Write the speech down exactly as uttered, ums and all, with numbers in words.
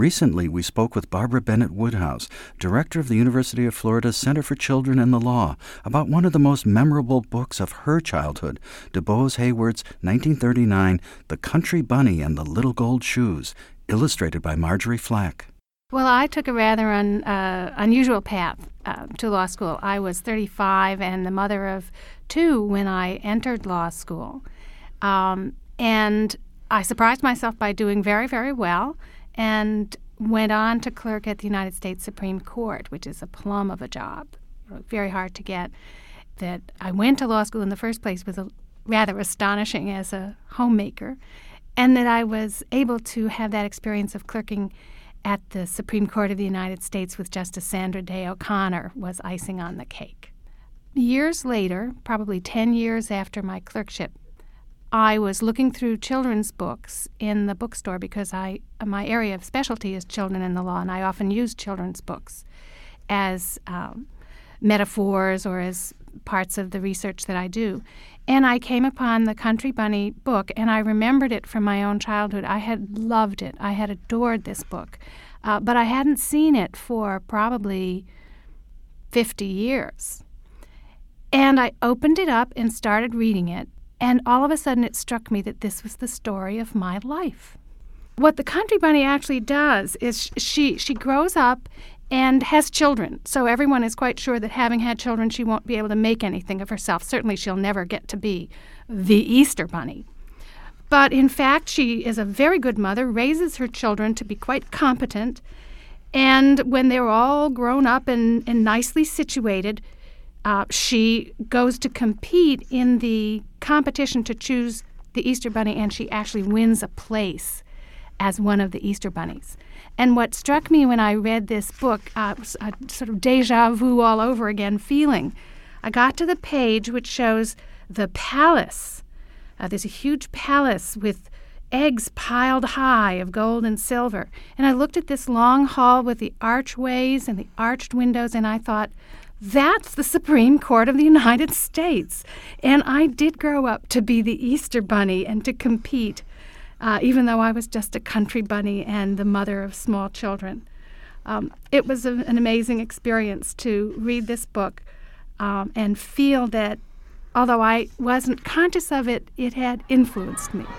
Recently, we spoke with Barbara Bennett Woodhouse, director of the University of Florida's Center for Children and the Law, about one of the most memorable books of her childhood, DuBose Heyward's nineteen thirty-nine The Country Bunny and the Little Gold Shoes, illustrated by Marjorie Flack. Well, I took a rather un, uh, unusual path uh, to law school. I was thirty-five and the mother of two when I entered law school. Um, and I surprised myself by doing very, very well, and went on to clerk at the United States Supreme Court, which is a plum of a job, very hard to get. That I went to law school in the first place was a, rather astonishing as a homemaker, and that I was able to have that experience of clerking at the Supreme Court of the United States with Justice Sandra Day O'Connor was icing on the cake. Years later, probably ten years after my clerkship, I was looking through children's books in the bookstore because I my area of specialty is children and the law, and I often use children's books as um, metaphors or as parts of the research that I do. And I came upon the Country Bunny book, and I remembered it from my own childhood. I had loved it. I had adored this book, uh, but I hadn't seen it for probably fifty years. And I opened it up and started reading it. And all of a sudden it struck me that this was the story of my life. What the Country Bunny actually does is she she grows up and has children. So everyone is quite sure that having had children, she won't be able to make anything of herself. Certainly she'll never get to be the Easter Bunny. But in fact, she is a very good mother, raises her children to be quite competent. And when they're all grown up and, and nicely situated, Uh, she goes to compete in the competition to choose the Easter Bunny, and she actually wins a place as one of the Easter Bunnies. And what struck me when I read this book uh, was a sort of deja vu all over again feeling. I got to the page which shows the palace. Uh, there's a huge palace with eggs piled high of gold and silver. And I looked at this long hall with the archways and the arched windows, and I thought, that's the Supreme Court of the United States. And I did grow up to be the Easter Bunny and to compete, uh, even though I was just a country bunny and the mother of small children. Um, it was a, an amazing experience to read this book um, and feel that, although I wasn't conscious of it, it had influenced me.